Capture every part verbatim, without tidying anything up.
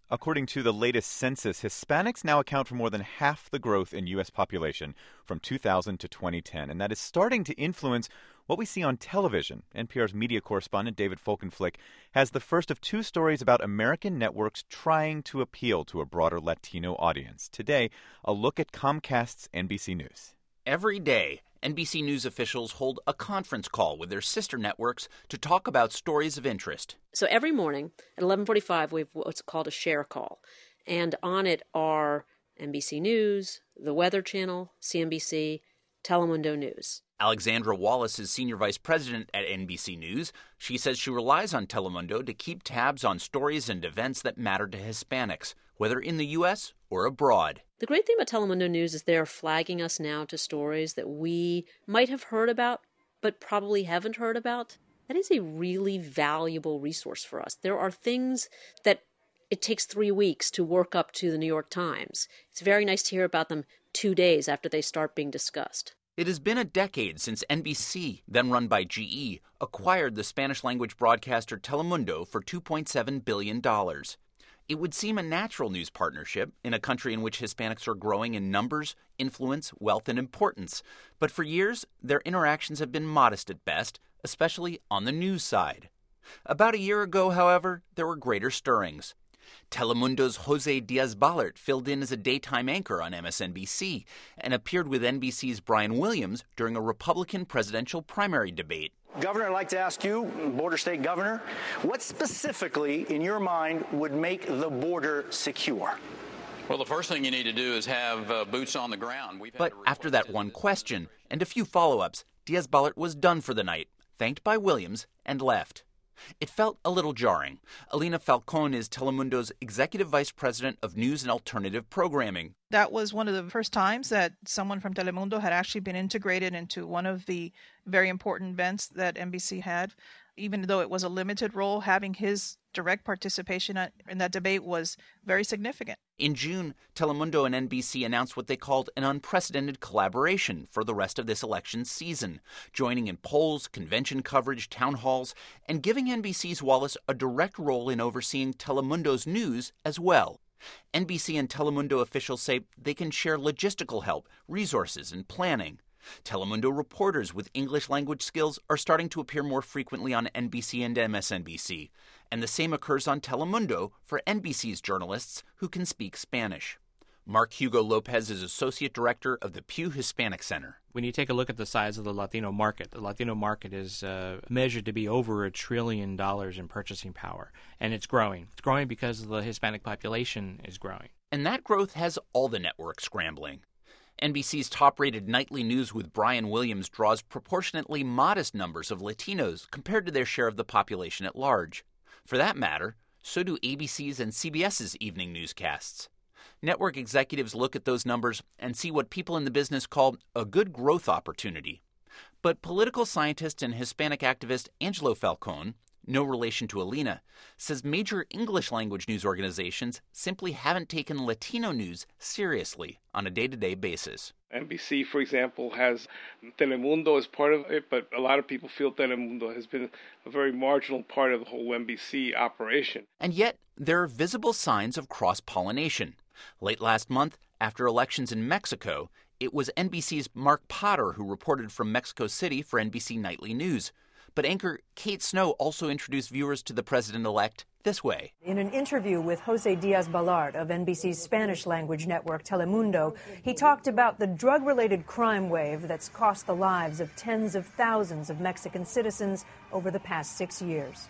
According to the latest census, Hispanics now account for more than half the growth in U S population from two thousand to twenty ten, and that is starting to influence what we see on television. N P R's media correspondent David Folkenflik has the first of two stories about American networks trying to appeal to a broader Latino audience. Today, a look at Comcast's N B C News. Every day, N B C News officials hold a conference call with their sister networks to talk about stories of interest. So every morning at eleven forty-five, we have what's called a share call. And on it are N B C News, the Weather Channel, C N B C, Telemundo News. Alexandra Wallace is senior vice president at N B C News. She says she relies on Telemundo to keep tabs on stories and events that matter to Hispanics, whether in the U S or abroad. The great thing about Telemundo News is they're flagging us now to stories that we might have heard about, but probably haven't heard about. That is a really valuable resource for us. There are things that it takes three weeks to work up to the New York Times. It's very nice to hear about them two days after they start being discussed. It has been a decade since N B C, then run by G E, acquired the Spanish-language broadcaster Telemundo for two point seven billion dollars. It would seem a natural news partnership in a country in which Hispanics are growing in numbers, influence, wealth, and importance. But for years, their interactions have been modest at best, especially on the news side. About a year ago, however, there were greater stirrings. Telemundo's Jose Diaz-Balart filled in as a daytime anchor on M S N B C and appeared with N B C's Brian Williams during a Republican presidential primary debate. Governor, I'd like to ask you, border state governor, what specifically in your mind would make the border secure? Well, the first thing you need to do is have uh, boots on the ground. We've but after that one question and a few follow-ups, Diaz-Balart was done for the night, thanked by Williams, and left. It felt a little jarring. Alina Falcon is Telemundo's executive vice president of news and alternative programming. That was one of the first times that someone from Telemundo had actually been integrated into one of the very important events that N B C had. Even though it was a limited role, having his direct participation in that debate was very significant. In June, Telemundo and N B C announced what they called an unprecedented collaboration for the rest of this election season, joining in polls, convention coverage, town halls, and giving N B C's Wallace a direct role in overseeing Telemundo's news as well. N B C and Telemundo officials say they can share logistical help, resources, and planning. Telemundo reporters with English language skills are starting to appear more frequently on N B C and M S N B C, and the same occurs on Telemundo for N B C's journalists who can speak Spanish. Mark Hugo Lopez is Associate Director of the Pew Hispanic Center. When you take a look at the size of the Latino market, the Latino market is uh, measured to be over a trillion dollars in purchasing power, and it's growing. It's growing because the Hispanic population is growing. And that growth has all the networks scrambling. N B C's top-rated nightly news with Brian Williams draws proportionately modest numbers of Latinos compared to their share of the population at large. For that matter, so do A B C's and C B S's evening newscasts. Network executives look at those numbers and see what people in the business call a good growth opportunity. But political scientist and Hispanic activist Angelo Falcon, no relation to Alina, says major English-language news organizations simply haven't taken Latino news seriously on a day-to-day basis. N B C, for example, has Telemundo as part of it, but a lot of people feel Telemundo has been a very marginal part of the whole N B C operation. And yet, there are visible signs of cross-pollination. Late last month, after elections in Mexico, it was N B C's Mark Potter who reported from Mexico City for N B C Nightly News. But anchor Kate Snow also introduced viewers to the president-elect this way. In an interview with Jose Diaz-Balart of N B C's Spanish-language network Telemundo, he talked about the drug-related crime wave that's cost the lives of tens of thousands of Mexican citizens over the past six years.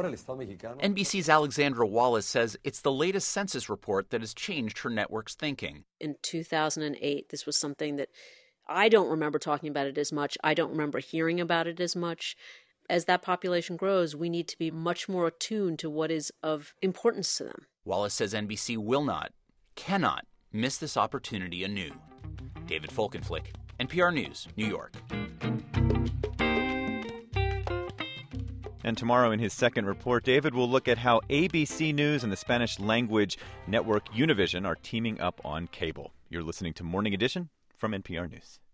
N B C's Alexandra Wallace says it's the latest census report that has changed her network's thinking. In two thousand eight, this was something that I don't remember talking about it as much. I don't remember hearing about it as much. As that population grows, we need to be much more attuned to what is of importance to them. Wallace says N B C will not, cannot, miss this opportunity anew. David Folkenflik, N P R News, New York. And tomorrow in his second report, David will look at how A B C News and the Spanish-language network Univision are teaming up on cable. You're listening to Morning Edition from N P R News.